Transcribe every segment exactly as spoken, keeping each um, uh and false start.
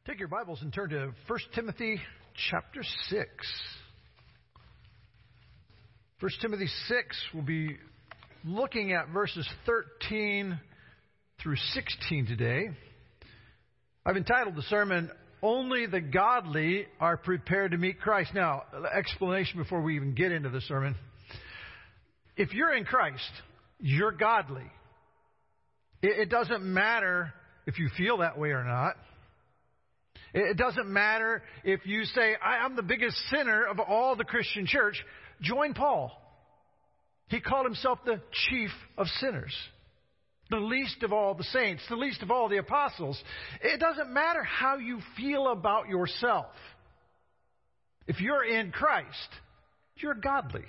Take your Bibles and turn to First Timothy chapter six. First Timothy six, we'll be looking at verses thirteen through sixteen today. I've entitled the sermon, Only the Godly Are Prepared to Meet Christ. Now, explanation before we even get into the sermon. If you're in Christ, you're godly. It, it doesn't matter if you feel that way or not. It doesn't matter if you say, I'm the biggest sinner of all the Christian church. Join Paul. He called himself the chief of sinners, the least of all the saints, the least of all the apostles. It doesn't matter how you feel about yourself. If you're in Christ, you're godly.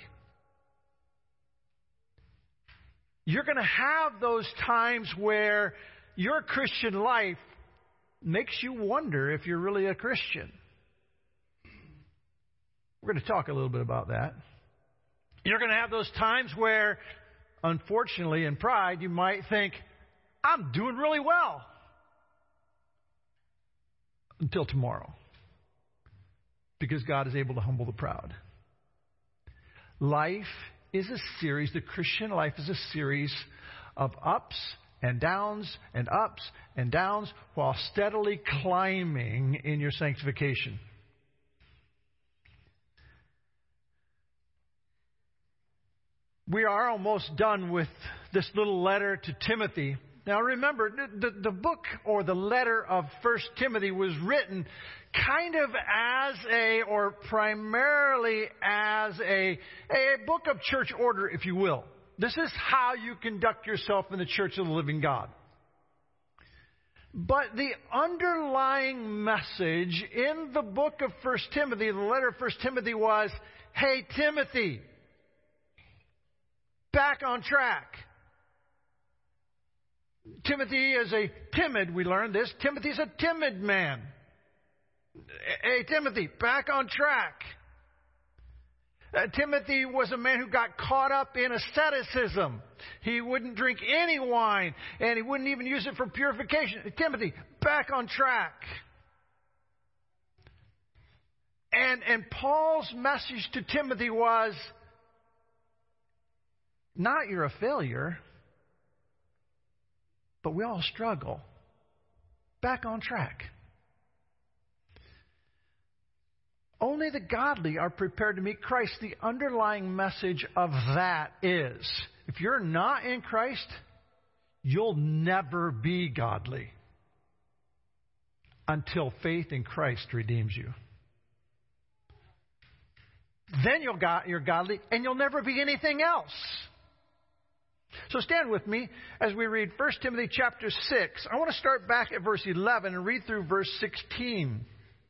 You're going to have those times where your Christian life makes you wonder if you're really a Christian. We're going to talk a little bit about that. You're going to have those times where, unfortunately, in pride, you might think, I'm doing really well. Until tomorrow. Because God is able to humble the proud. Life is a series, the Christian life is a series of ups and downs and ups and downs while steadily climbing in your sanctification. We are almost done with this little letter to Timothy. Now remember, the, the book or the letter of First Timothy was written kind of as a, or primarily as a, a book of church order, if you will. This is how you conduct yourself in the church of the living God. But the underlying message in the book of First Timothy, the letter of First Timothy was, hey, Timothy, back on track. Timothy is a timid, we learned this. Timothy's a timid man. Hey, Timothy, back on track. Uh, Timothy was a man who got caught up in asceticism. He wouldn't drink any wine, and he wouldn't even use it for purification. Timothy, back on track. And, and Paul's message to Timothy was, not you're a failure, but we all struggle. Back on track. Only the godly are prepared to meet Christ. The underlying message of that is, if you're not in Christ, you'll never be godly until faith in Christ redeems you. Then you'll got, you're godly, and you'll never be anything else. So stand with me as we read First Timothy chapter six. I want to start back at verse eleven and read through verse sixteen.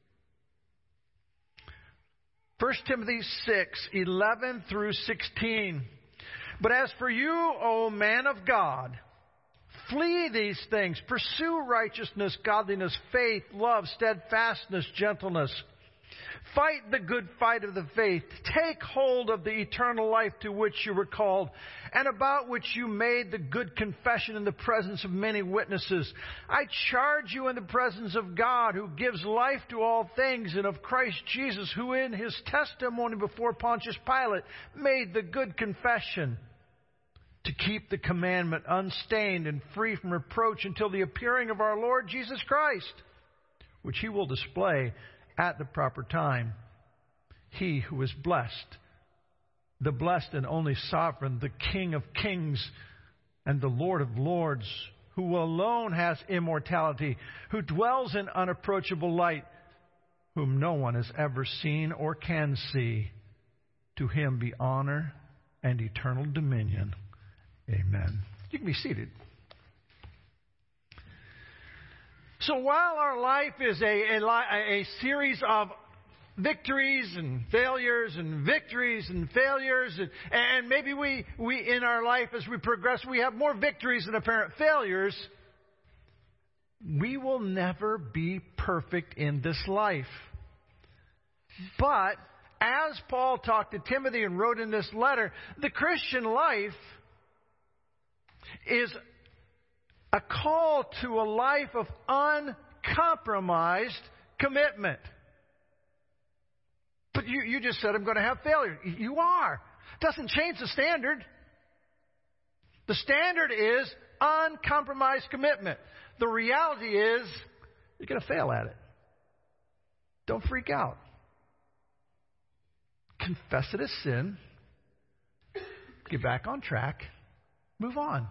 First Timothy six, eleven through sixteen. But as for you, O man of God, flee these things. Pursue righteousness, godliness, faith, love, steadfastness, gentleness. Fight the good fight of the faith. Take hold of the eternal life to which you were called, and about which you made the good confession in the presence of many witnesses. I charge you in the presence of God, who gives life to all things, and of Christ Jesus, who in his testimony before Pontius Pilate made the good confession, to keep the commandment unstained and free from reproach until the appearing of our Lord Jesus Christ, which he will display at the proper time. He who is blessed, the blessed and only sovereign, the King of kings and the Lord of lords, who alone has immortality, who dwells in unapproachable light, whom no one has ever seen or can see. To him be honor and eternal dominion. Amen. You can be seated. So while our life is a, a, a series of victories and failures and victories and failures, and, and maybe we, we in our life as we progress, we have more victories than apparent failures, we will never be perfect in this life. But as Paul talked to Timothy and wrote in this letter, the Christian life is a call to a life of uncompromised commitment. But you, you just said I'm going to have failure. You are. Doesn't change the standard. The standard is uncompromised commitment. The reality is you're going to fail at it. Don't freak out. Confess it as sin. Get back on track. Move on.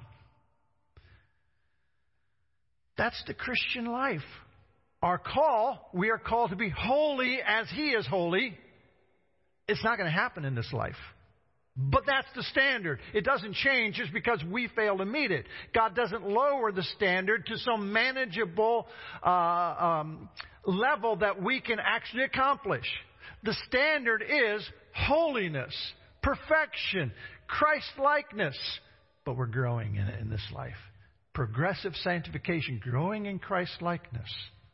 That's the Christian life. Our call, we are called to be holy as He is holy. It's not going to happen in this life. But that's the standard. It doesn't change just because we fail to meet it. God doesn't lower the standard to some manageable uh, um, level that we can actually accomplish. The standard is holiness, perfection, Christ-likeness. But we're growing in it in this life. Progressive sanctification, growing in Christ-likeness.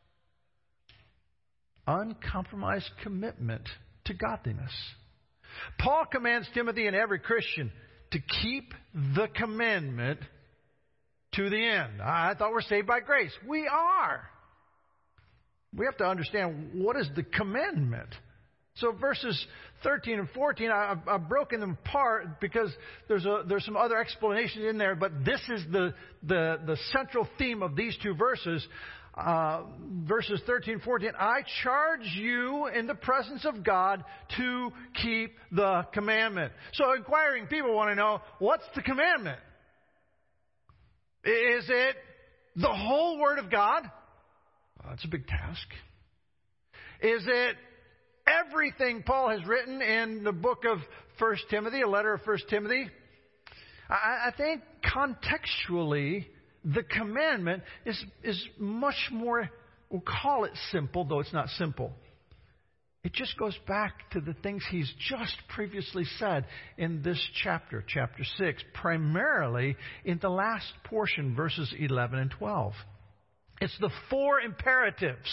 Uncompromised commitment to godliness. Paul commands Timothy and every Christian to keep the commandment to the end. I thought we're saved by grace. We are. We have to understand what is the commandment. So verses thirteen and fourteen, I, I've, I've broken them apart because there's a, there's some other explanations in there, but this is the, the, the central theme of these two verses. Uh, verses thirteen, fourteen, I charge you in the presence of God to keep the commandment. So inquiring people want to know, what's the commandment? Is it the whole Word of God? Well, that's a big task. Is it everything Paul has written in the book of First Timothy, a letter of First Timothy? I, I think contextually, the commandment is, is much more, we'll call it simple, though it's not simple. It just goes back to the things he's just previously said in this chapter, chapter six, primarily in the last portion, verses eleven and twelve. It's the four imperatives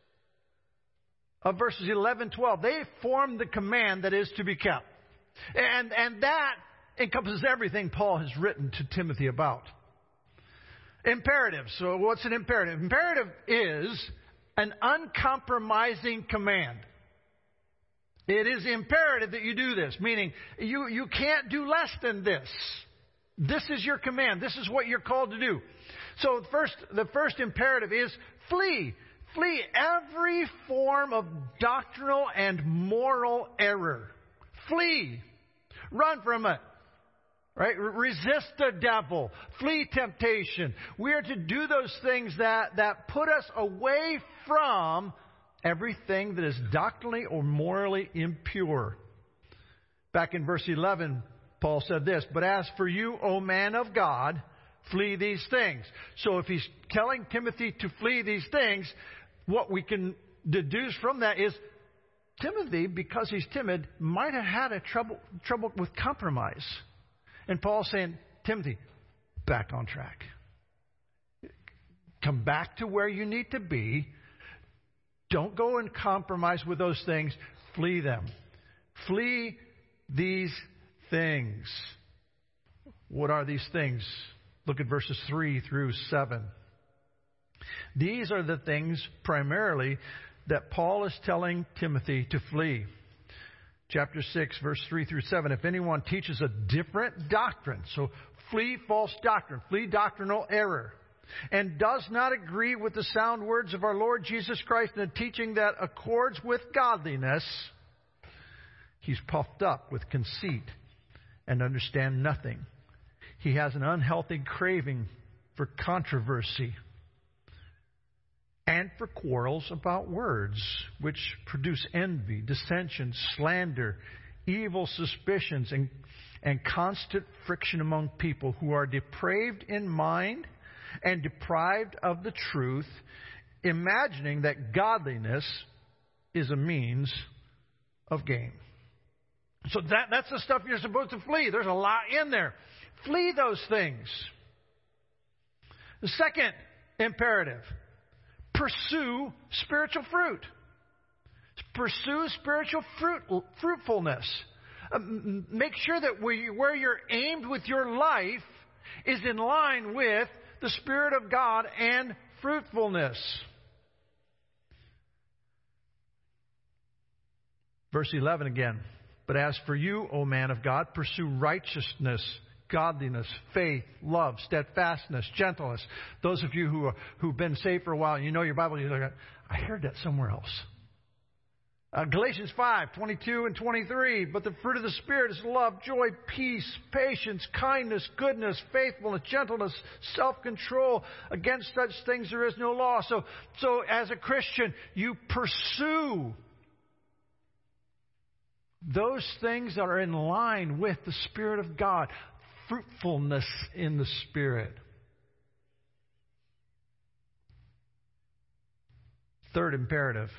of verses eleven, twelve. They form the command that is to be kept. And, and that encompasses everything Paul has written to Timothy about. Imperative. So what's an imperative? Imperative is an uncompromising command. It is imperative that you do this, meaning you, you can't do less than this. This is your command. This is what you're called to do. So first, the first imperative is flee. Flee every form of doctrinal and moral error. Flee. Run from it. Right? Resist the devil. Flee temptation. We are to do those things that, that put us away from everything that is doctrinally or morally impure. Back in verse eleven, Paul said this, but as for you, O man of God, flee these things. So if he's telling Timothy to flee these things, what we can deduce from that is Timothy, because he's timid, might have had a trouble, trouble with compromise. And Paul's saying, Timothy, back on track. Come back to where you need to be. Don't go and compromise with those things. Flee them. Flee these things. What are these things? Look at verses three through seven. These are the things primarily that Paul is telling Timothy to flee. Chapter six, verse three through seven. If anyone teaches a different doctrine, so flee false doctrine, flee doctrinal error, and does not agree with the sound words of our Lord Jesus Christ in a teaching that accords with godliness, he's puffed up with conceit and understand nothing. He has an unhealthy craving for controversy and for quarrels about words, which produce envy, dissension, slander, evil suspicions, and, and constant friction among people who are depraved in mind and deprived of the truth, imagining that godliness is a means of gain. So that, that's the stuff you're supposed to flee. There's a lot in there. Flee those things. The second imperative, pursue spiritual fruit. Pursue spiritual fruit, fruitfulness. Um, make sure that we, where you're aimed with your life is in line with the Spirit of God and fruitfulness. Verse eleven again. But as for you, O man of God, pursue righteousness, godliness, faith, love, steadfastness, gentleness. Those of you who are, who've been saved for a while, you know your Bible, you're like, I heard that somewhere else. Uh, Galatians five, twenty-two and twenty-three. But the fruit of the Spirit is love, joy, peace, patience, kindness, goodness, faithfulness, gentleness, self-control. Against such things there is no law. So, so as a Christian, you pursue those things that are in line with the Spirit of God. Fruitfulness in the Spirit. Third imperative.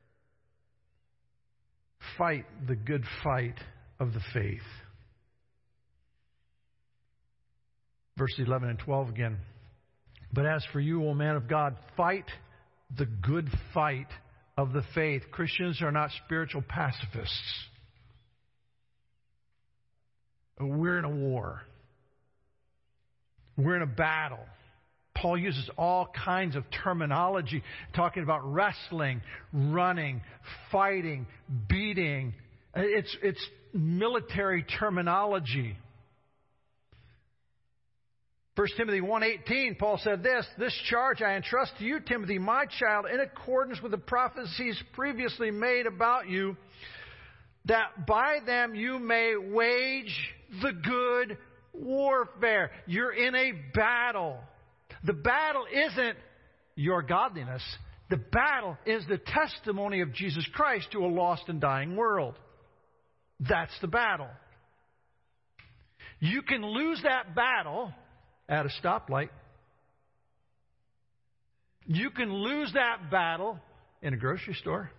Fight the good fight of the faith. Verse eleven and twelve again. But as for you, O man of God, fight the good fight of the faith. Christians are not spiritual pacifists. We're in a war. We're in a battle. Paul uses all kinds of terminology, talking about wrestling, running, fighting, beating. It's, it's military terminology. First Timothy one eighteen, Paul said this, This charge I entrust to you, Timothy, my child, in accordance with the prophecies previously made about you, that by them you may wage the good warfare. You're in a battle. The battle isn't your godliness. The battle is the testimony of Jesus Christ to a lost and dying world. That's the battle. You can lose that battle at a stoplight. You can lose that battle in a grocery store,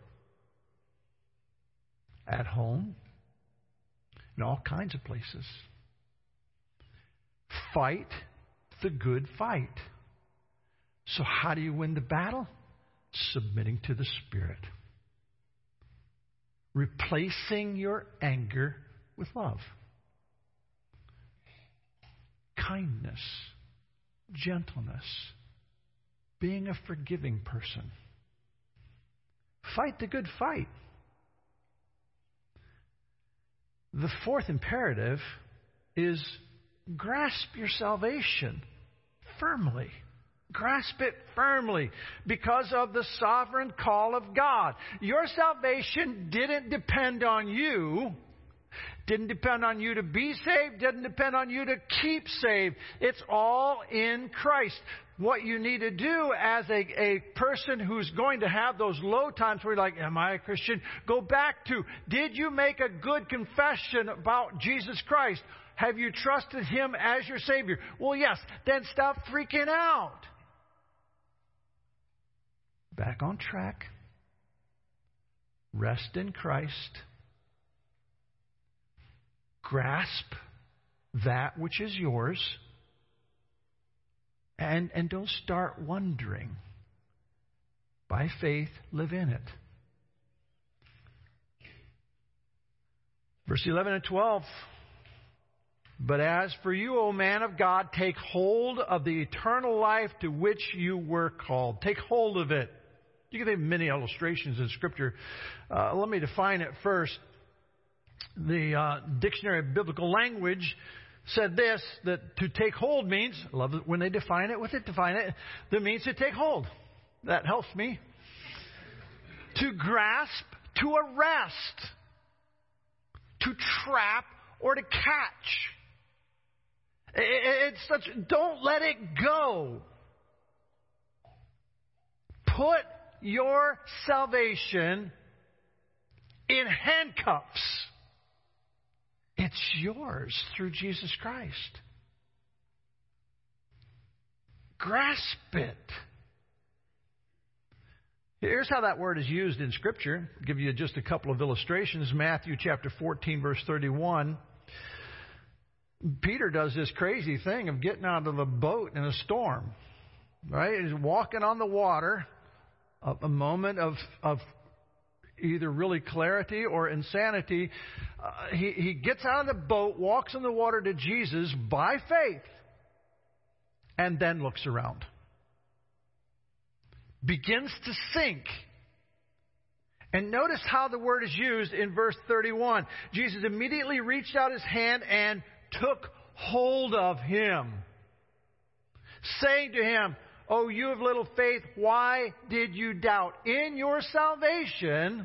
at home, in all kinds of places. Fight the good fight. So how do you win the battle? Submitting to the Spirit. Replacing your anger with love. Kindness. Gentleness. Being a forgiving person. Fight the good fight. The fourth imperative is grasp your salvation firmly. Grasp it firmly because of the sovereign call of God. Your salvation didn't depend on you. Didn't depend on you to be saved. Didn't depend on you to keep saved. It's all in Christ. What you need to do as a, a person who's going to have those low times where you're like, am I a Christian? Go back to, did you make a good confession about Jesus Christ? Have you trusted Him as your Savior? Well, yes. Then stop freaking out. Back on track. Rest in Christ. Grasp that which is yours. And, and don't start wondering. By faith, live in it. Verse eleven and twelve. But as for you, O man of God, take hold of the eternal life to which you were called. Take hold of it. You can think of many illustrations in Scripture. Uh, let me define it first. The uh, Dictionary of Biblical Language said this, that to take hold means, I love it when they define it with it, define it, that means to take hold. That helps me. To grasp, to arrest, to trap, or to catch. It's such, don't let it go. Put your salvation in handcuffs. It's yours through Jesus Christ. Grasp it. Here's how that word is used in Scripture. I'll give you just a couple of illustrations. Matthew chapter fourteen, verse thirty-one. Peter does this crazy thing of getting out of a boat in a storm. Right? He's walking on the water. A, a moment of, of either really clarity or insanity. Uh, he, he gets out of the boat, walks on the water to Jesus by faith, and then looks around. Begins to sink. And notice how the word is used in verse thirty-one. Jesus immediately reached out his hand and took hold of him, saying to him, "O you of little faith, why did you doubt?" In your salvation,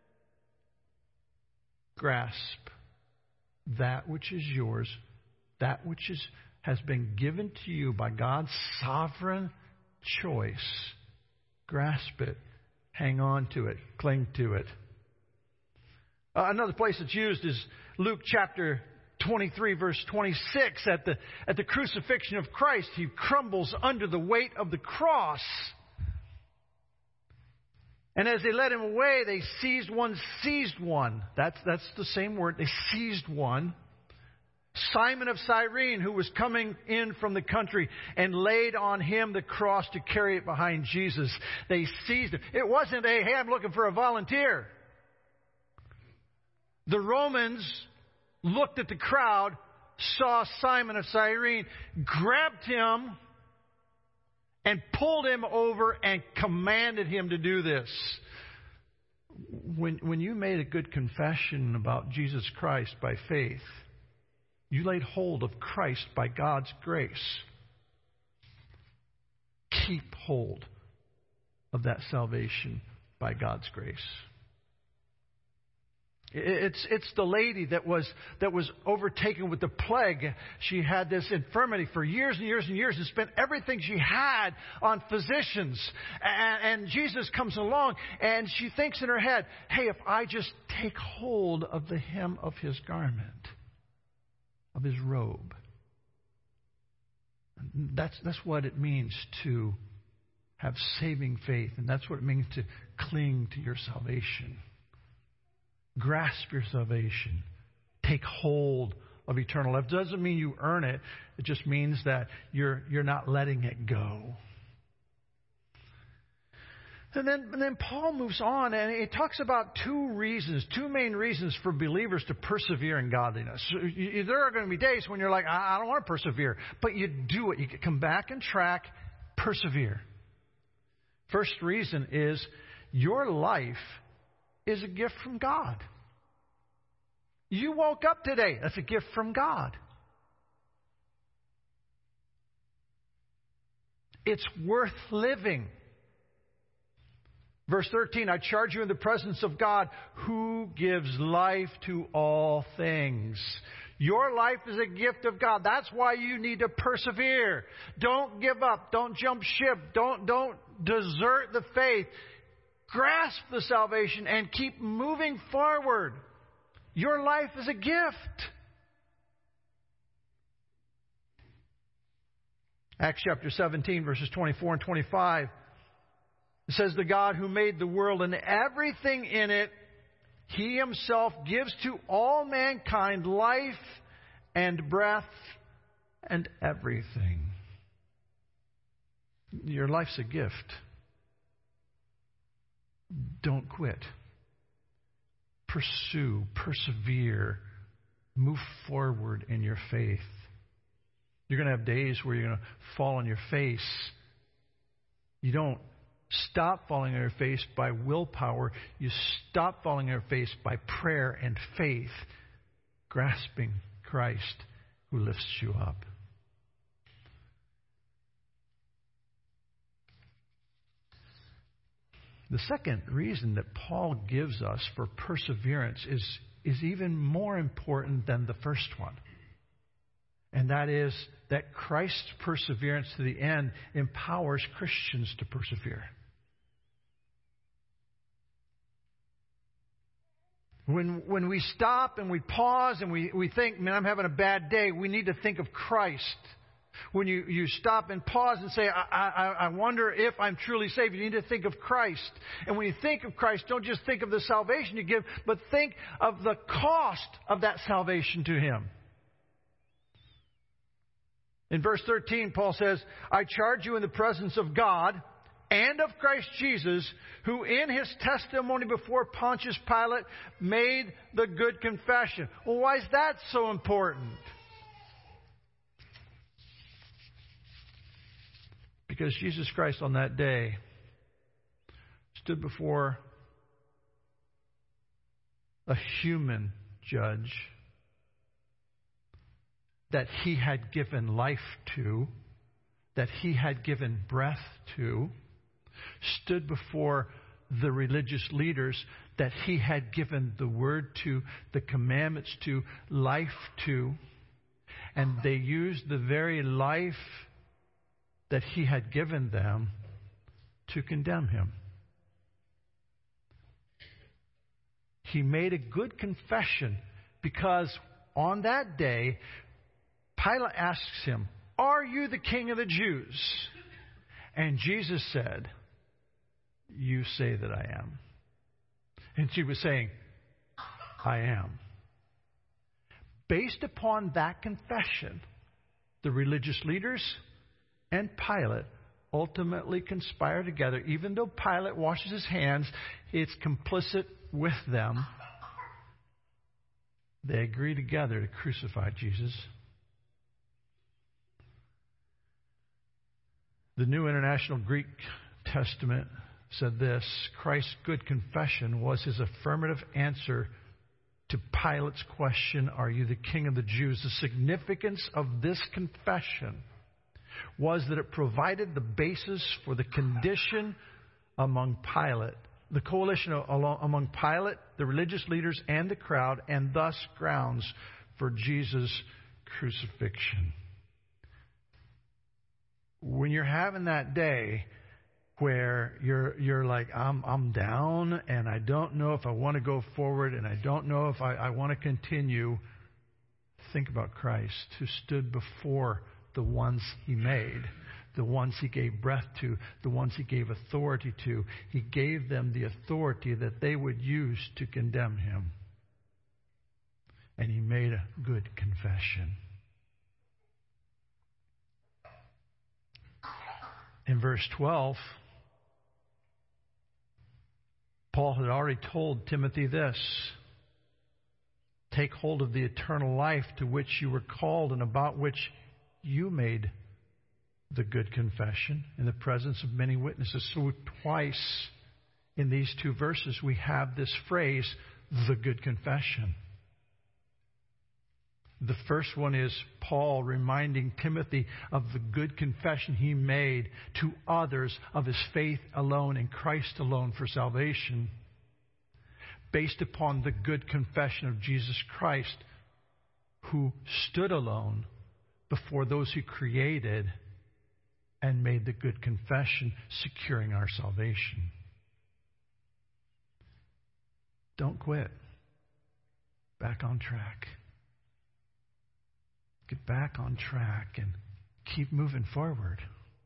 grasp that which is yours, that which is, has been given to you by God's sovereign choice. Grasp it. Hang on to it. Cling to it. Uh, another place it's used is Luke chapter twenty-three, verse twenty-six. At the, at the crucifixion of Christ, he crumbles under the weight of the cross. And as they led him away, they seized one, seized one. That's, that's the same word. They seized one. Simon of Cyrene, who was coming in from the country, and laid on him the cross to carry it behind Jesus. They seized him. It wasn't a, hey, I'm looking for a volunteer. The Romans looked at the crowd, saw Simon of Cyrene, grabbed him, and pulled him over and commanded him to do this. When, when you made a good confession about Jesus Christ by faith, you laid hold of Christ by God's grace. Keep hold of that salvation by God's grace. It's, it's the lady that was, that was overtaken with the plague. She had this infirmity for years and years and years and spent everything she had on physicians. And, and Jesus comes along and she thinks in her head, hey, if I just take hold of the hem of his garment, of his robe. That's, that's what it means to have saving faith. And that's what it means to cling to your salvation. Grasp your salvation. Take hold of eternal life. It doesn't mean you earn it. It just means that you're, you're not letting it go. And then, and then Paul moves on and he talks about two reasons, two main reasons for believers to persevere in godliness. There are going to be days when you're like, I don't want to persevere. But you do it. You come back and track, persevere. First reason is your life is a gift from God. You woke up today. That's a gift from God. It's worth living. Verse thirteen, I charge you in the presence of God who gives life to all things. Your life is a gift of God. That's why you need to persevere. Don't give up. Don't jump ship. Don't, don't desert the faith. Grasp the salvation and keep moving forward. Your life is a gift. Acts chapter seventeen, verses twenty-four and twenty-five. It says, the God who made the world and everything in it, He Himself gives to all mankind life and breath and everything. Your life's a gift. Don't quit. Pursue, persevere, move forward in your faith. You're going to have days where you're going to fall on your face. You don't stop falling on your face by willpower. You stop falling on your face by prayer and faith, grasping Christ who lifts you up. The second reason that Paul gives us for perseverance is, is even more important than the first one. And that is that Christ's perseverance to the end empowers Christians to persevere. When, when we stop and we pause and we, we think, man, I'm having a bad day, we need to think of Christ. When you, you stop and pause and say, I, I, I wonder if I'm truly saved, you need to think of Christ. And when you think of Christ, don't just think of the salvation you give, but think of the cost of that salvation to Him. In verse thirteen, Paul says, I charge you in the presence of God and of Christ Jesus, who in His testimony before Pontius Pilate made the good confession. Well, why is that so important? Because Jesus Christ on that day stood before a human judge that he had given life to, that he had given breath to, stood before the religious leaders that he had given the word to, the commandments to, life to, and they used the very life that he had given them to condemn him. He made a good confession because on that day, Pilate asks him, "Are you the king of the Jews?" And Jesus said, "You say that I am." And she was saying, "I am." Based upon that confession, the religious leaders and Pilate ultimately conspire together. Even though Pilate washes his hands, it's complicit with them. They agree together to crucify Jesus. The New International Greek Testament said this: Christ's good confession was his affirmative answer to Pilate's question, "Are you the king of the Jews?" The significance of this confession was that it provided the basis for the condition among Pilate, the coalition among Pilate, the religious leaders, and the crowd, and thus grounds for Jesus' crucifixion. When you're having that day where you're you're like, I'm I'm down and I don't know if I want to go forward and I don't know if I, I want to continue, think about Christ, who stood before the ones he made, the ones he gave breath to, the ones he gave authority to. He gave them the authority that they would use to condemn him. And he made a good confession. In verse twelve, Paul had already told Timothy this: take hold of the eternal life to which you were called and about which you made the good confession in the presence of many witnesses. So twice in these two verses we have this phrase, the good confession. The first one is Paul reminding Timothy of the good confession he made to others of his faith alone in Christ alone for salvation, based upon the good confession of Jesus Christ, who stood alone before those he created and made the good confession, securing our salvation. Don't quit. Back on track. Get back on track and keep moving forward.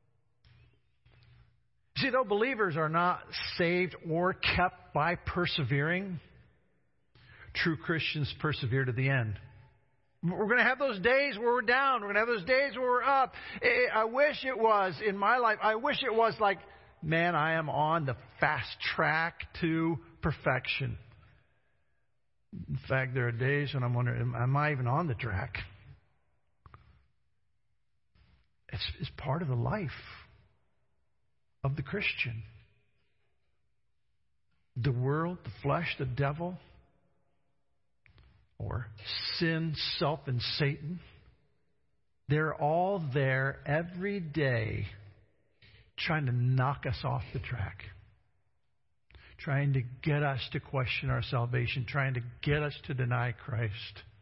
See, though believers are not saved or kept by persevering, true Christians persevere to the end. We're going to have those days where we're down. We're going to have those days where we're up. I wish it was in my life. I wish it was like, man, I am on the fast track to perfection. In fact, there are days when I'm wondering, am I even on the track? It's, it's part of the life of the Christian. The world, the flesh, the devil, or sin, self, and Satan, they're all there every day trying to knock us off the track, trying to get us to question our salvation, trying to get us to deny Christ.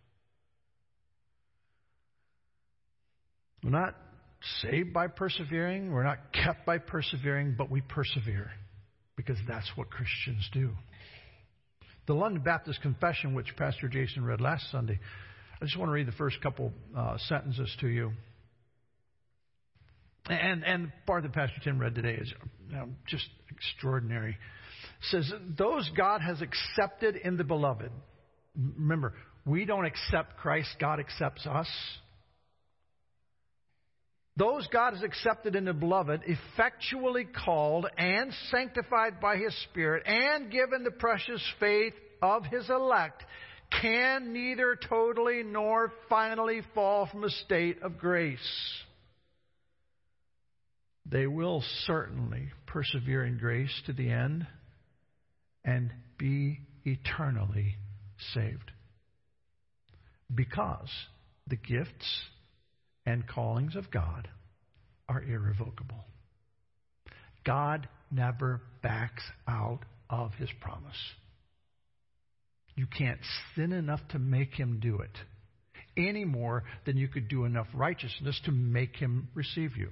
We're not saved by persevering. We're not kept by persevering, but we persevere because that's what Christians do. The London Baptist Confession, which Pastor Jason read last Sunday, I just want to read the first couple uh, sentences to you. And and part that Pastor Tim read today is you know, just extraordinary. It says, those God has accepted in the beloved. Remember, we don't accept Christ, God accepts us. Those God has accepted in the beloved, effectually called and sanctified by His Spirit, and given the precious faith of His elect, can neither totally nor finally fall from a state of grace. They will certainly persevere in grace to the end and be eternally saved. Because the gifts and callings of God are irrevocable. God never backs out of His promise. You can't sin enough to make Him do it, any more than you could do enough righteousness to make Him receive you.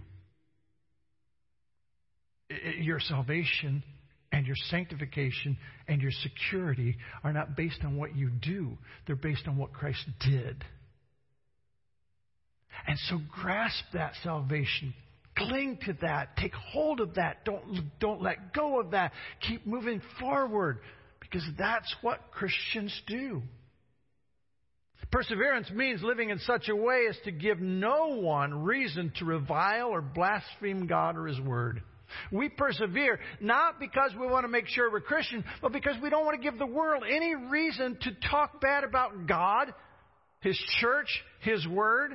Your salvation and your sanctification and your security are not based on what you do. They're based on what Christ did. And so grasp that salvation. Cling to that. Take hold of that. Don't, don't let go of that. Keep moving forward, because that's what Christians do. Perseverance means living in such a way as to give no one reason to revile or blaspheme God or His Word. We persevere not because we want to make sure we're Christian, but because we don't want to give the world any reason to talk bad about God, His church, His Word.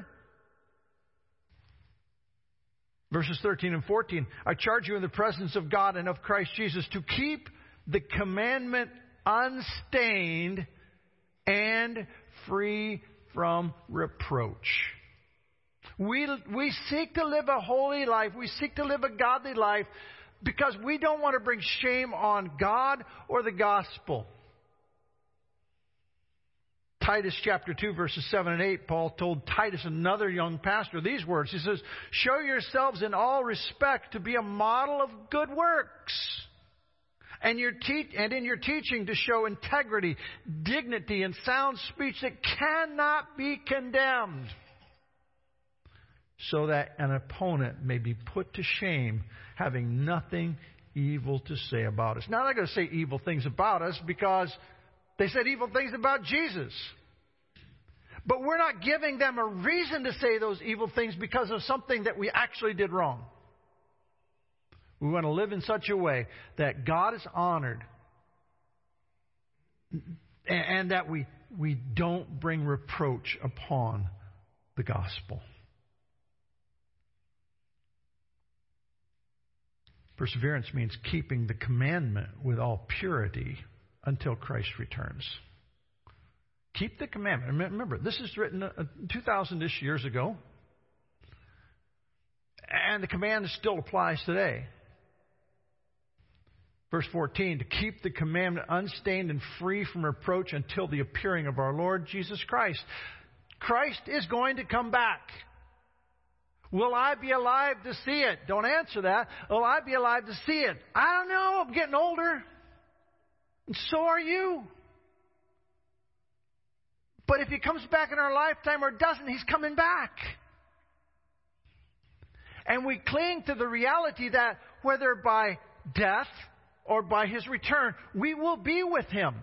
Verses thirteen and fourteen, I charge you in the presence of God and of Christ Jesus to keep the commandment unstained and free from reproach. We, we seek to live a holy life. We seek to live a godly life because we don't want to bring shame on God or the gospel. Titus chapter two, verses seven and eight, Paul told Titus, another young pastor, these words. He says, show yourselves in all respect to be a model of good works, and, your te- and in your teaching to show integrity, dignity, and sound speech that cannot be condemned, so that an opponent may be put to shame, having nothing evil to say about us. Now, I'm not going to say evil things about us because they said evil things about Jesus. But we're not giving them a reason to say those evil things because of something that we actually did wrong. We want to live in such a way that God is honored and that we, we don't bring reproach upon the gospel. Perseverance means keeping the commandment with all purity until Christ returns. Keep the commandment. Remember, this is written two thousand-ish years ago. And the command still applies today. Verse fourteen, to keep the commandment unstained and free from reproach until the appearing of our Lord Jesus Christ. Christ is going to come back. Will I be alive to see it? Don't answer that. Will I be alive to see it? I don't know. I'm getting older. And so are you. But if He comes back in our lifetime or doesn't, He's coming back. And we cling to the reality that whether by death or by His return, we will be with Him.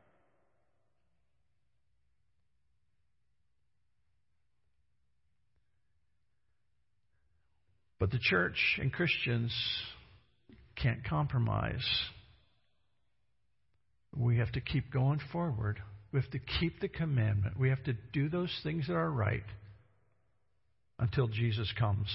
But the church and Christians can't compromise. We have to keep going forward. We have to keep the commandment. We have to do those things that are right until Jesus comes.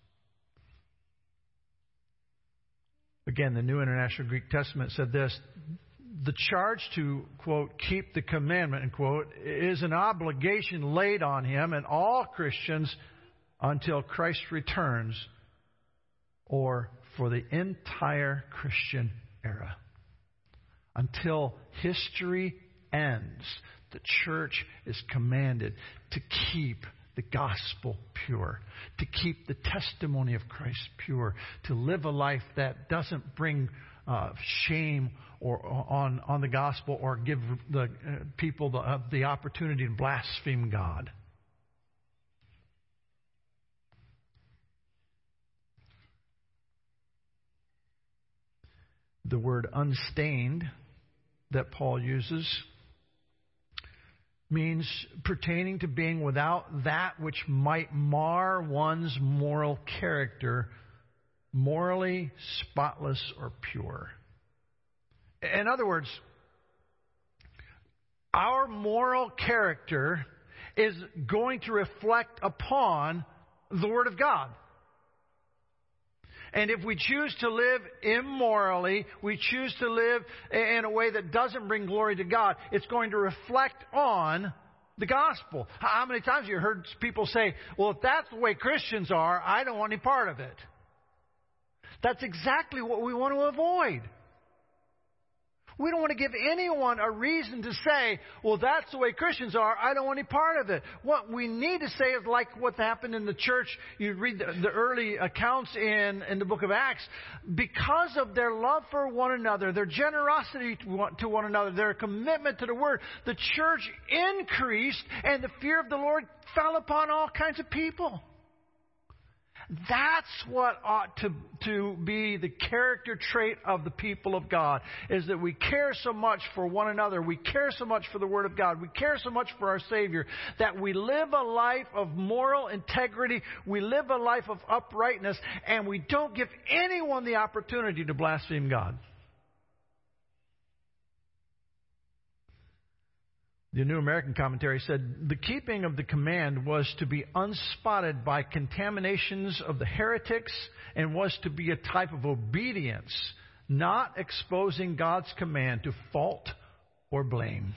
Again, the New International Greek Testament said this: the charge to, quote, keep the commandment, end quote, is an obligation laid on him and all Christians until Christ returns, or for the entire Christian era. Until history ends, the church is commanded to keep the gospel pure, to keep the testimony of Christ pure, to live a life that doesn't bring uh, shame or on on the gospel or give the uh, people the, uh, the opportunity to blaspheme God. The word unstained that Paul uses means pertaining to being without that which might mar one's moral character, morally spotless or pure. In other words, our moral character is going to reflect upon the Word of God. And if we choose to live immorally, we choose to live in a way that doesn't bring glory to God, it's going to reflect on the gospel. How many times have you heard people say, well, if that's the way Christians are, I don't want any part of it? That's exactly what we want to avoid. We don't want to give anyone a reason to say, well, that's the way Christians are. I don't want any part of it. What we need to say is like what happened in the church. You read the, the early accounts in, in the book of Acts. Because of their love for one another, their generosity to one, to one another, their commitment to the Word, the church increased and the fear of the Lord fell upon all kinds of people. That's what ought to, to be the character trait of the people of God, is that we care so much for one another. We care so much for the Word of God. We care so much for our Savior that we live a life of moral integrity. We live a life of uprightness, and we don't give anyone the opportunity to blaspheme God. The New American Commentary said, the keeping of the command was to be unspotted by contaminations of the heretics and was to be a type of obedience, not exposing God's command to fault or blame.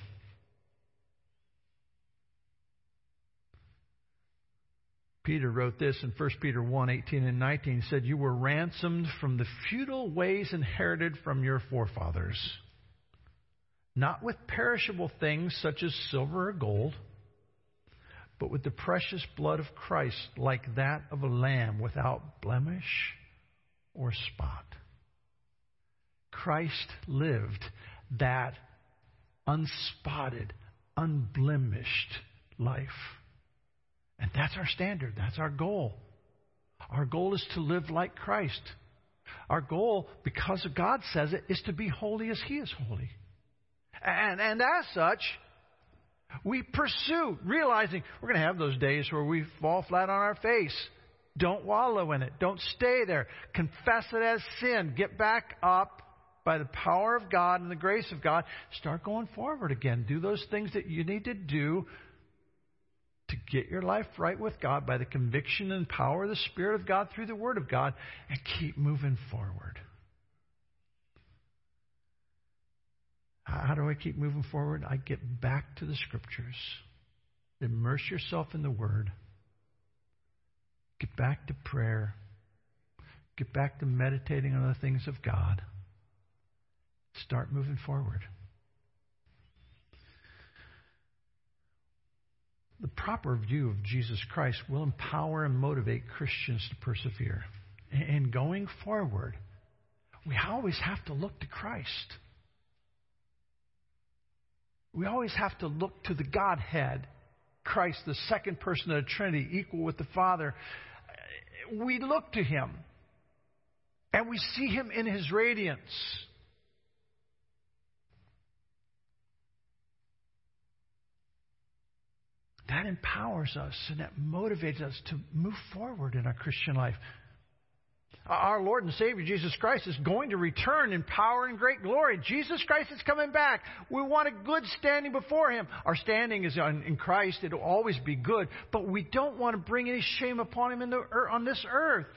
Peter wrote this in First Peter one, eighteen and nineteen. He said, you were ransomed from the futile ways inherited from your forefathers, not with perishable things such as silver or gold, but with the precious blood of Christ, like that of a lamb without blemish or spot. Christ lived that unspotted, unblemished life. And that's our standard. That's our goal. Our goal is to live like Christ. Our goal, because God says it, is to be holy as He is holy. And, and as such, we pursue, realizing we're going to have those days where we fall flat on our face. Don't wallow in it. Don't stay there. Confess it as sin. Get back up by the power of God and the grace of God. Start going forward again. Do those things that you need to do to get your life right with God by the conviction and power of the Spirit of God through the Word of God, and keep moving forward. How do I keep moving forward? I get back to the Scriptures. Immerse yourself in the Word. Get back to prayer. Get back to meditating on the things of God. Start moving forward. The proper view of Jesus Christ will empower and motivate Christians to persevere. And going forward, we always have to look to Christ. We always have to look to the Godhead, Christ, the second person of the Trinity, equal with the Father. We look to Him, and we see Him in His radiance. That empowers us, and that motivates us to move forward in our Christian life. Our Lord and Savior, Jesus Christ, is going to return in power and great glory. Jesus Christ is coming back. We want a good standing before Him. Our standing is in Christ. It will always be good. But we don't want to bring any shame upon Him in the, on this earth.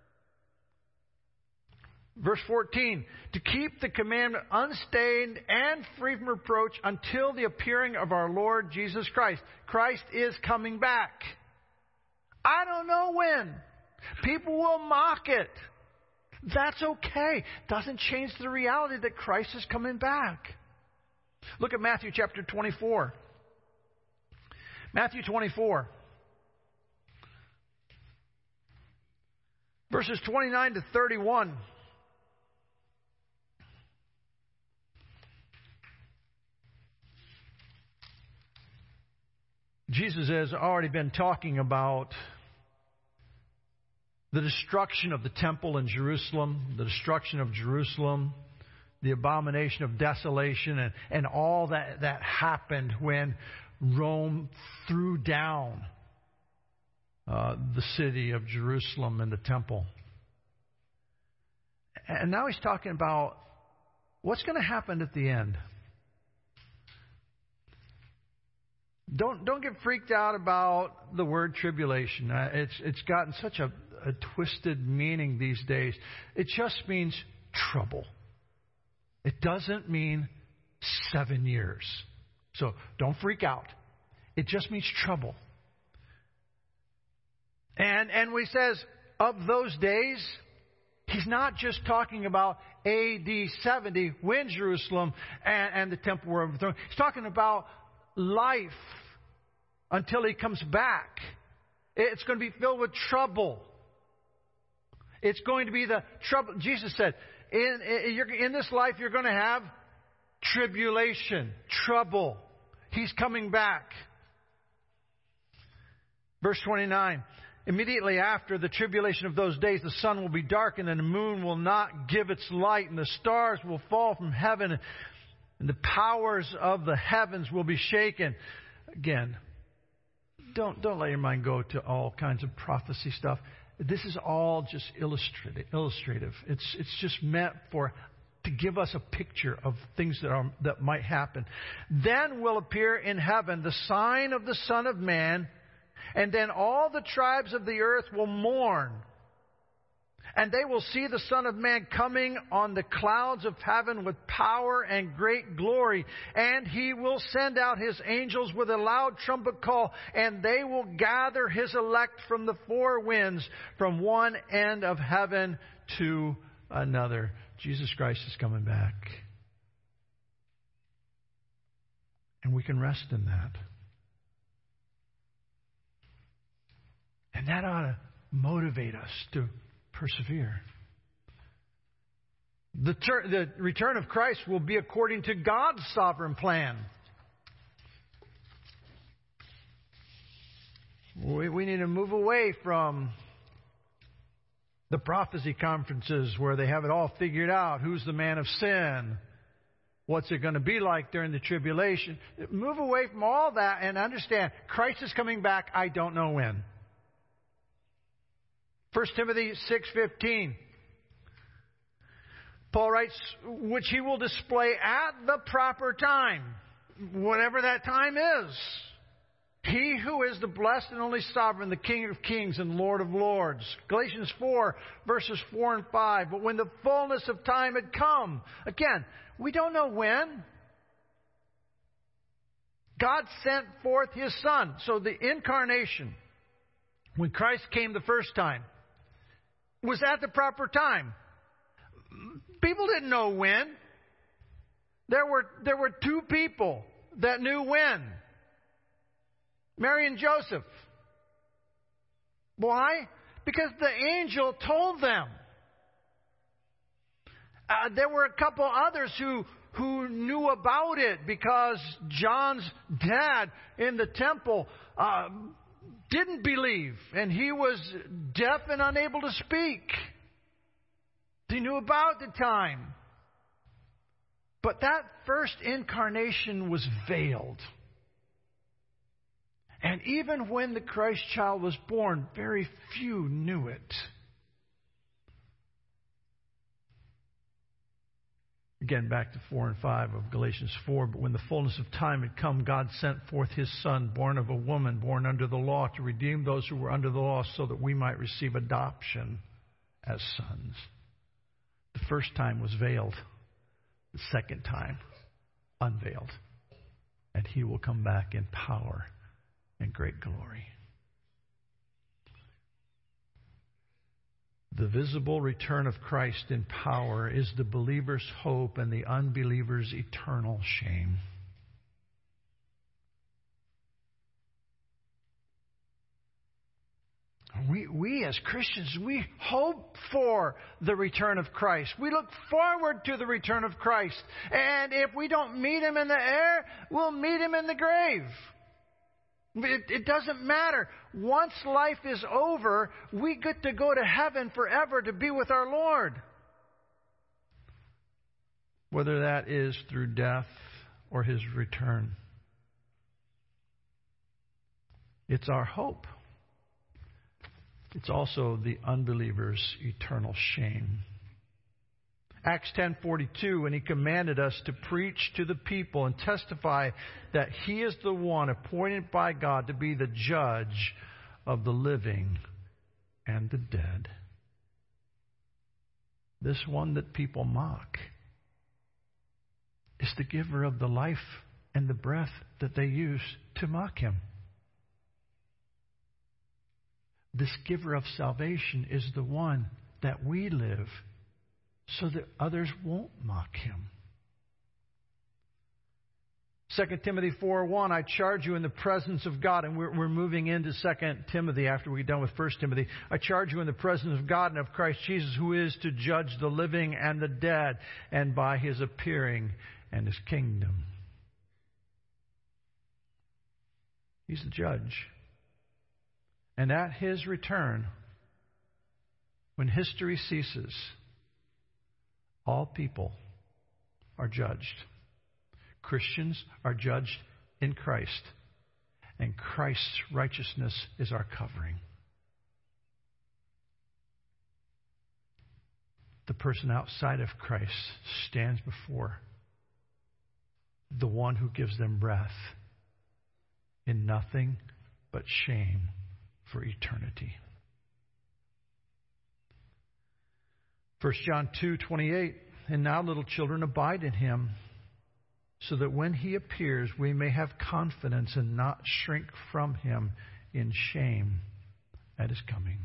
Verse fourteen, to keep the commandment unstained and free from reproach until the appearing of our Lord Jesus Christ. Christ is coming back. I don't know when. People will mock it. That's okay. Doesn't change the reality that Christ is coming back. Look at Matthew chapter twenty-four. Matthew twenty-four. Verses twenty-nine to thirty-one. Jesus has already been talking about the destruction of the temple in Jerusalem, the destruction of Jerusalem, the abomination of desolation, and, and all that, that happened when Rome threw down uh, the city of Jerusalem and the temple. And now he's talking about what's going to happen at the end. Don't don't get freaked out about the word tribulation. Uh, it's it's gotten such a a twisted meaning these days. It just means trouble. It doesn't mean seven years. So don't freak out. It just means trouble. And and he says, of those days, he's not just talking about A D seventy, when Jerusalem and, and the temple were overthrown. He's talking about life until he comes back. It's going to be filled with trouble. It's going to be the trouble. Jesus said, in, in, in this life you're going to have tribulation, trouble. He's coming back. Verse twenty-nine. Immediately after the tribulation of those days, the sun will be darkened and the moon will not give its light, and the stars will fall from heaven, and the powers of the heavens will be shaken. Again, don't don't let your mind go to all kinds of prophecy stuff. This is all just illustrative. illustrative. It's it's just meant for to give us a picture of things that are that might happen. Then will appear in heaven the sign of the Son of Man. And then all the tribes of the earth will mourn. And they will see the Son of Man coming on the clouds of heaven with power and great glory. And He will send out His angels with a loud trumpet call. And they will gather His elect from the four winds, from one end of heaven to another. Jesus Christ is coming back. And we can rest in that. And that ought to motivate us to persevere. The, ter- the return of Christ will be according to God's sovereign plan. We, we need to move away from the prophecy conferences where they have it all figured out. Who's the man of sin? What's it going to be like during the tribulation? Move away from all that and understand Christ is coming back. I don't know when. First Timothy six fifteen. Paul writes, which He will display at the proper time, whatever that time is. He who is the blessed and only sovereign, the King of kings and Lord of lords. Galatians four, verses four and five. But when the fullness of time had come, again, we don't know when. God sent forth His Son. So the incarnation, when Christ came the first time, was at the proper time. People didn't know when. There were, there were two people that knew when. Mary and Joseph. Why? Because the angel told them. Uh, there were a couple others who, who knew about it because John's dad in the temple uh, didn't believe, and he was deaf and unable to speak. He knew about the time. But that first incarnation was veiled. And even when the Christ child was born, very few knew it. Again, back to four and five of Galatians four. But when the fullness of time had come, God sent forth His Son, born of a woman, born under the law, to redeem those who were under the law, so that we might receive adoption as sons. The first time was veiled. The second time, unveiled. And He will come back in power and great glory. The visible return of Christ in power is the believer's hope and the unbeliever's eternal shame. We, we as Christians, we hope for the return of Christ. We look forward to the return of Christ. And if we don't meet Him in the air, we'll meet Him in the grave. It, it doesn't matter. Once life is over, we get to go to heaven forever to be with our Lord. Whether that is through death or His return. It's our hope. It's also the unbeliever's eternal shame. Acts ten forty-two, and He commanded us to preach to the people and testify that He is the one appointed by God to be the judge of the living and the dead. This one that people mock is the giver of the life and the breath that they use to mock him. This giver of salvation is the one that we live so that others won't mock him. Second Timothy four one, I charge you in the presence of God, and we're, we're moving into Second Timothy after we're done with First Timothy. I charge you in the presence of God and of Christ Jesus, who is to judge the living and the dead, and by his appearing and his kingdom. He's the judge. And at his return, when history ceases, all people are judged. Christians are judged in Christ, and Christ's righteousness is our covering. The person outside of Christ stands before the one who gives them breath in nothing but shame for eternity. First John two twenty-eight, and now, little children, abide in him, so that when he appears, we may have confidence and not shrink from him in shame at his coming.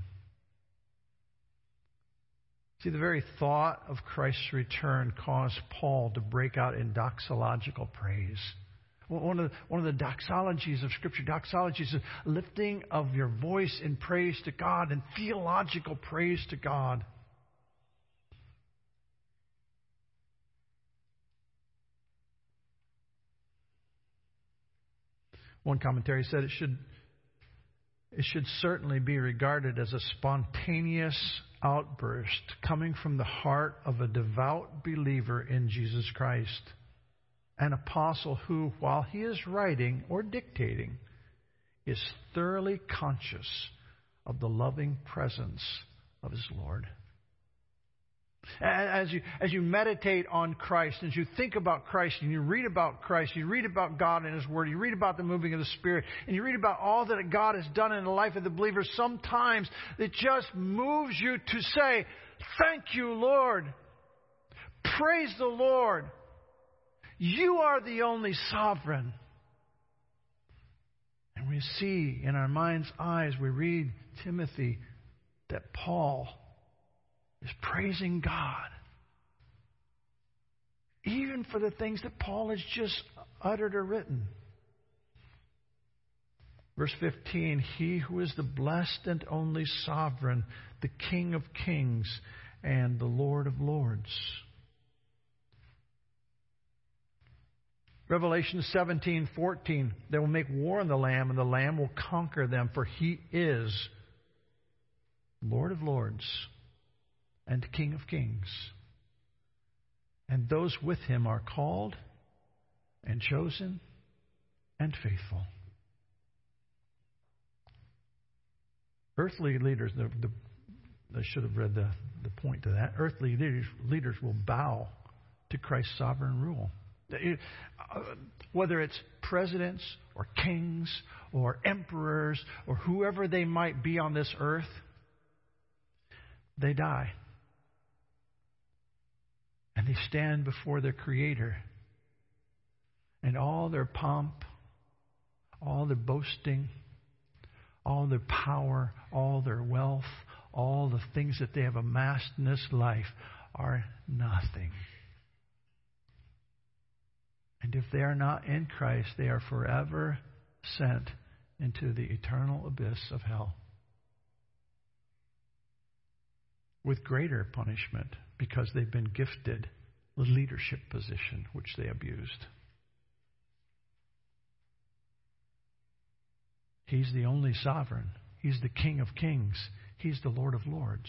See, the very thought of Christ's return caused Paul to break out in doxological praise. One of, the, one of the doxologies of Scripture, doxology is lifting of your voice in praise to God and theological praise to God. One commentary said it should, it should certainly be regarded as a spontaneous outburst coming from the heart of a devout believer in Jesus Christ. An apostle who, while he is writing or dictating, is thoroughly conscious of the loving presence of his Lord. As you, as you meditate on Christ, as you think about Christ, and you read about Christ, you read about God and his Word, you read about the moving of the Spirit, and you read about all that God has done in the life of the believer, sometimes it just moves you to say, thank you, Lord. Praise the Lord. You are the only sovereign. And we see in our mind's eyes, we read Timothy, that Paul is praising God. Even for the things that Paul has just uttered or written. Verse fifteen, he who is the blessed and only sovereign, the King of kings and the Lord of lords. Revelation seventeen fourteen, they will make war on the Lamb, and the Lamb will conquer them, for he is Lord of lords and King of kings. And those with him are called and chosen and faithful. Earthly leaders, the, the, I should have read the, the point to that. Earthly leaders, leaders will bow to Christ's sovereign rule. Whether it's presidents or kings or emperors or whoever they might be on this earth, they die. And they stand before their Creator. And all their pomp, all their boasting, all their power, all their wealth, all the things that they have amassed in this life are nothing. And if they are not in Christ, they are forever sent into the eternal abyss of hell. With greater punishment, because they've been gifted the leadership position which they abused. He's the only sovereign. He's the King of kings. He's the Lord of lords.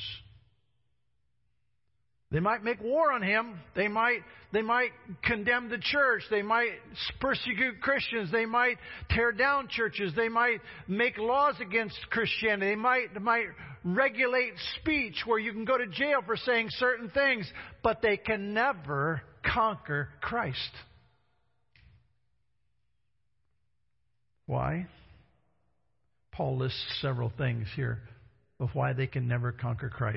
They might make war on him. They might, they might condemn the church. They might persecute Christians. They might tear down churches. They might make laws against Christianity. They might, might regulate speech where you can go to jail for saying certain things. But they can never conquer Christ. Why? Paul lists several things here. of why they can never conquer Christ.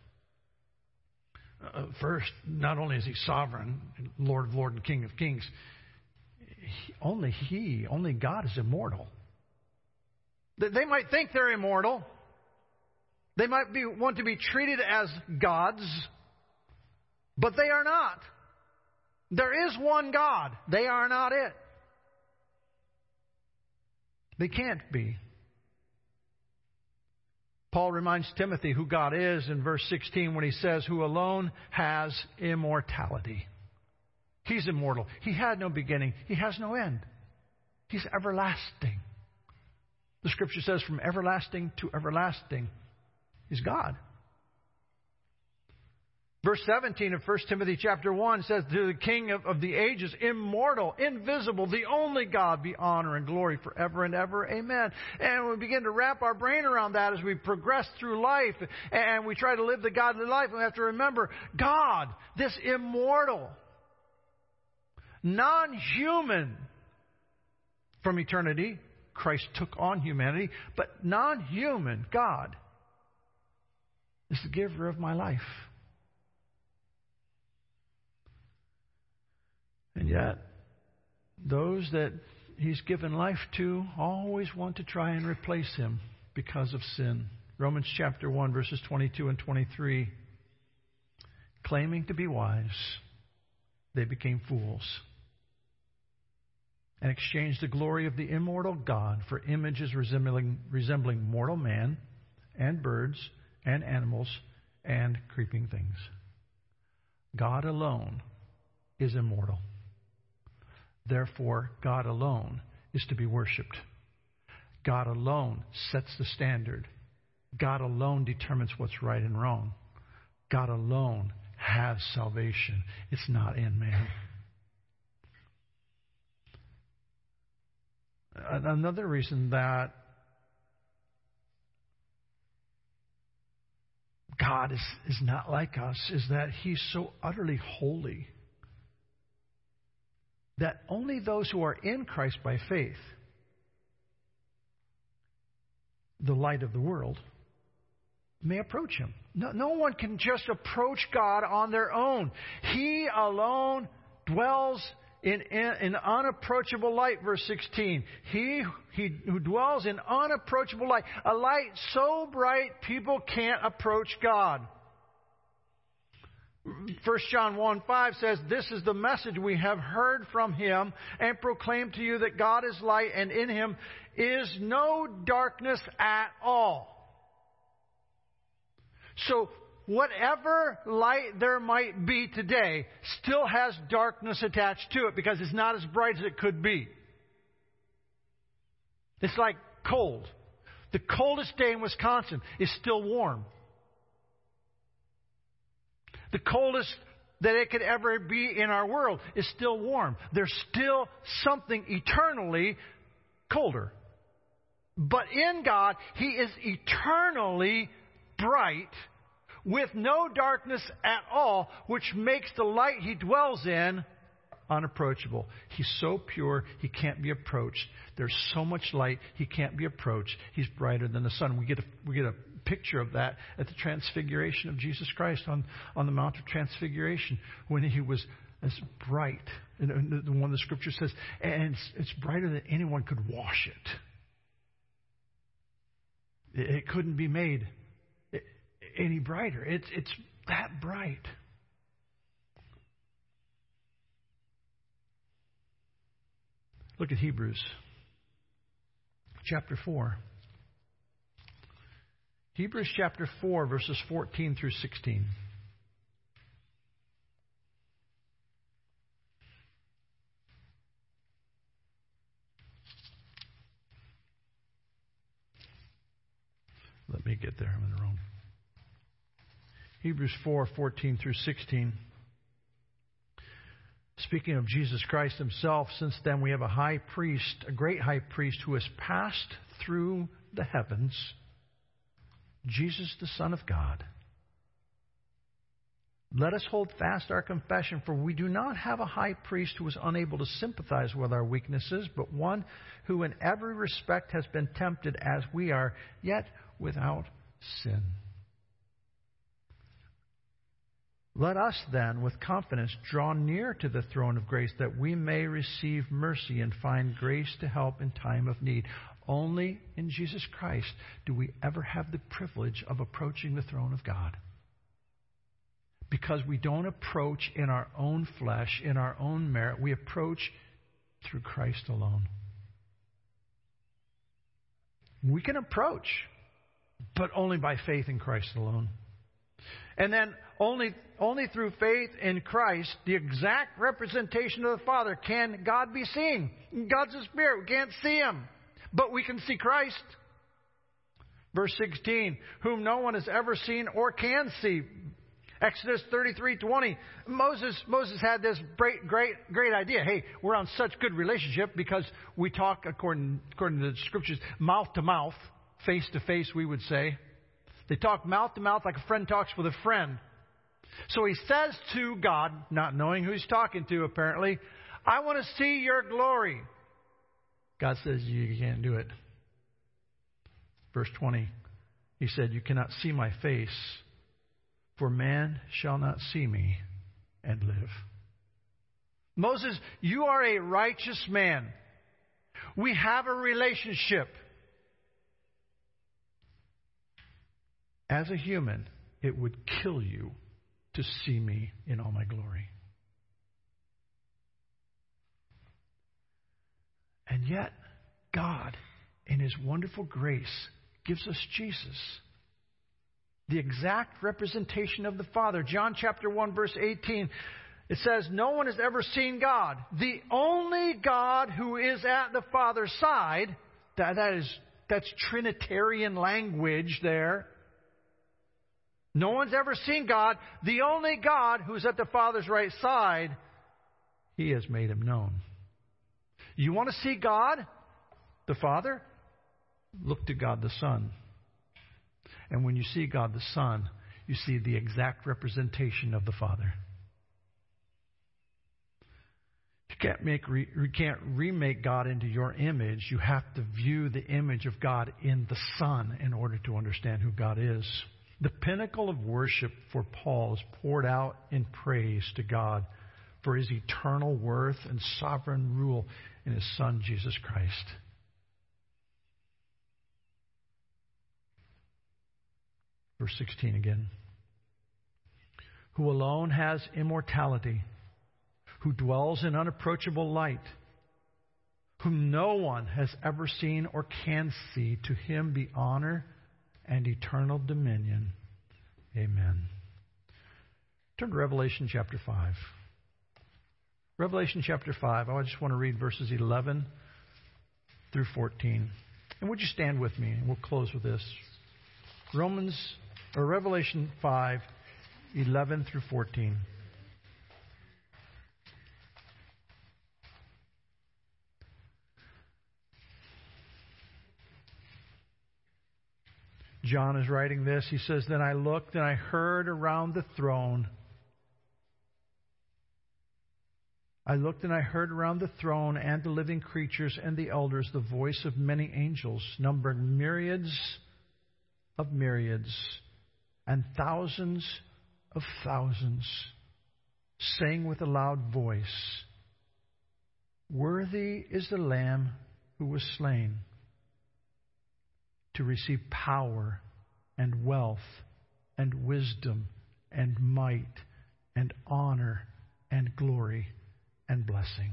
Uh, first, not only is He sovereign, Lord of Lords and King of Kings, he, only He, only God is immortal. They might think they're immortal. They might be want to be treated as gods, but they are not. There is one God. They are not it. They can't be. Paul reminds Timothy who God is in verse sixteen when he says, who alone has immortality. He's immortal. He had no beginning. He has no end. He's everlasting. The Scripture says from everlasting to everlasting is God. Verse seventeen of First Timothy chapter one says, to the King of, of the ages, immortal, invisible, the only God, be honor and glory forever and ever. Amen. And we begin to wrap our brain around that as we progress through life and we try to live the godly life. We have to remember God, this immortal, non-human from eternity. Christ took on humanity, but non-human God is the giver of my life. And yet, those that He's given life to always want to try and replace Him because of sin. Romans chapter one, verses twenty-two and twenty-three. Claiming to be wise, they became fools and exchanged the glory of the immortal God for images resembling, resembling mortal man and birds and animals and creeping things. God alone is immortal. Therefore, God alone is to be worshipped. God alone sets the standard. God alone determines what's right and wrong. God alone has salvation. It's not in man. Another reason that God is, is not like us is that He's so utterly holy that only those who are in Christ by faith, the light of the world, may approach Him. No, no one can just approach God on their own. He alone dwells in, in, in unapproachable light, verse sixteen. He, he who dwells in unapproachable light, a light so bright people can't approach God. First John one five says, this is the message we have heard from Him and proclaim to you that God is light and in Him is no darkness at all. So whatever light there might be today still has darkness attached to it because it's not as bright as it could be. It's like cold. The coldest day in Wisconsin is still warm. The coldest that it could ever be in our world is still warm. There's still something eternally colder. But in God, He is eternally bright with no darkness at all, which makes the light He dwells in unapproachable. He's so pure, He can't be approached. There's so much light, He can't be approached. He's brighter than the sun. We get a, we get a picture of that at the transfiguration of Jesus Christ on, on the Mount of Transfiguration when He was as bright. And the one the Scripture says, and it's, it's brighter than anyone could wash it. It, it couldn't be made any brighter. It's, it's that bright. Look at Hebrews chapter four. Hebrews chapter four, verses fourteen through sixteen. Let me get there. I'm in the wrong. Hebrews four, fourteen through sixteen. Speaking of Jesus Christ Himself, since then we have a high priest, a great high priest who has passed through the heavens, Jesus, the Son of God. Let us hold fast our confession, for we do not have a high priest who is unable to sympathize with our weaknesses, but one who in every respect has been tempted as we are, yet without sin. Let us then, with confidence, draw near to the throne of grace that we may receive mercy and find grace to help in time of need. Only in Jesus Christ do we ever have the privilege of approaching the throne of God. Because we don't approach in our own flesh, in our own merit. We approach through Christ alone. We can approach, but only by faith in Christ alone. And then only, only through faith in Christ, the exact representation of the Father, can God be seen. God's a spirit. We can't see Him, but we can see Christ. Verse sixteen, whom no one has ever seen or can see. Exodus thirty-three twenty. Moses, Moses had this great, great, great idea. Hey, we're on such good relationship because we talk, according, according to the Scriptures, mouth to mouth, face to face, we would say. They talk mouth to mouth like a friend talks with a friend. So he says to God, not knowing who he's talking to apparently, I want to see your glory. God says, you can't do it. Verse twenty, he said, you cannot see my face, for man shall not see me and live. Moses, you are a righteous man. We have a relationship. As a human, it would kill you to see me in all my glory. And yet, God, in His wonderful grace, gives us Jesus, the exact representation of the Father. John chapter one, verse eighteen, it says, no one has ever seen God. The only God who is at the Father's side, that, that is, that's Trinitarian language there. No one's ever seen God. The only God who's at the Father's right side, He has made Him known. You want to see God, the Father? Look to God the Son. And when you see God the Son, you see the exact representation of the Father. You can't make re, you can't remake God into your image. You have to view the image of God in the Son in order to understand who God is. The pinnacle of worship for Paul is poured out in praise to God for His eternal worth and sovereign rule in His Son, Jesus Christ. Verse sixteen again. Who alone has immortality, who dwells in unapproachable light, whom no one has ever seen or can see, to Him be honor and eternal dominion. Amen. Turn to Revelation chapter five. Revelation chapter five. I just want to read verses eleven through fourteen. And would you stand with me? And we'll close with this. Romans or Revelation five, eleven through fourteen. John is writing this. He says, then I looked and I heard around the throne. I looked and I heard around the throne and the living creatures and the elders the voice of many angels, numbering myriads of myriads and thousands of thousands, saying with a loud voice, worthy is the Lamb who was slain to receive power and wealth and wisdom and might and honor and glory and blessing.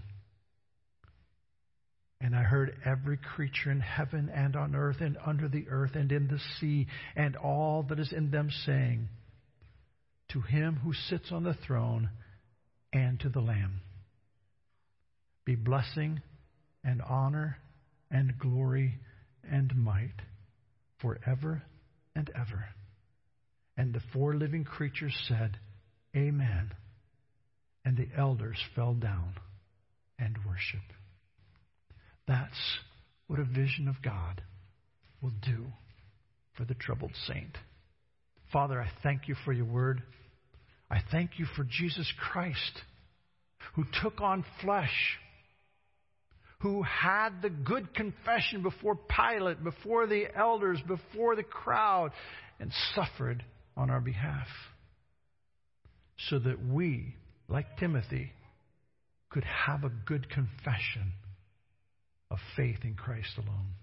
And I heard every creature in heaven and on earth and under the earth and in the sea and all that is in them saying, to Him who sits on the throne and to the Lamb be blessing and honor and glory and might forever and ever. And the four living creatures said, Amen. And the elders fell down and worshiped. That's what a vision of God will do for the troubled saint. Father, I thank You for Your word. I thank You for Jesus Christ, who took on flesh, who had the good confession before Pilate, before the elders, before the crowd, and suffered on our behalf, so that we, like Timothy, could have a good confession of faith in Christ alone.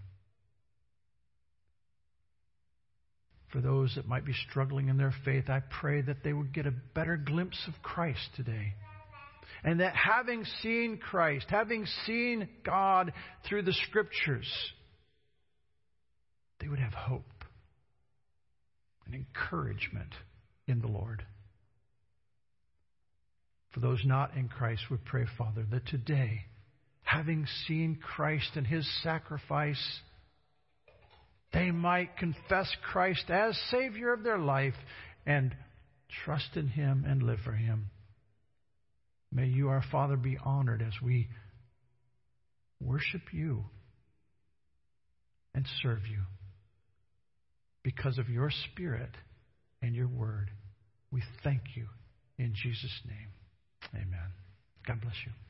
For those that might be struggling in their faith, I pray that they would get a better glimpse of Christ today. And that having seen Christ, having seen God through the Scriptures, they would have hope and encouragement in the Lord. For those not in Christ, we pray, Father, that today, having seen Christ and His sacrifice, they might confess Christ as Savior of their life and trust in Him and live for Him. May you, our Father, be honored as we worship you and serve you. Because of your Spirit and your Word, we thank you in Jesus' name. Amen. God bless you.